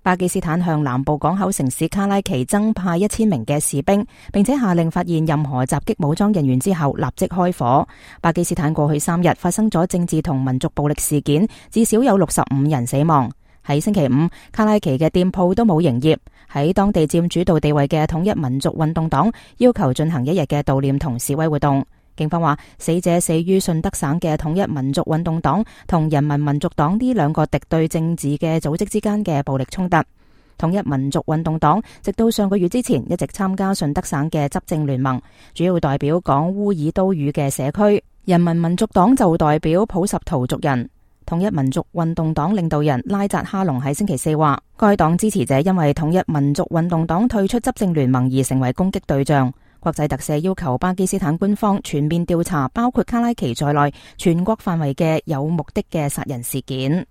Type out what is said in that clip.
巴基斯坦向南部港口城市卡拉奇增派1000名嘅士兵，並且下令發現任何襲擊武裝人員之後立即開火。巴基斯坦過去3日發生咗政治同民族暴力事件，至少有65人死亡。喺星期五，卡拉奇嘅店鋪都冇營業。喺當地佔主導地位嘅統一民族運動黨要求進行1日嘅悼念同示威活動。警方話，死者死於順德省嘅統一民族運動黨同人民民族黨呢2個敵對政治嘅組織之間嘅暴力衝突。統一民族運動黨直到上個月之前一直參加順德省嘅執政聯盟，主要代表講烏爾都語嘅社區。人民民族黨就代表普什圖族人。統一民族運動黨領導人拉扎哈龍喺星期4話，該黨支持者因為統一民族運動黨退出執政聯盟而成為攻擊對象。國際特赦要求巴基斯坦官方全面調查包括卡拉奇在內全國範圍嘅有目的嘅殺人事件。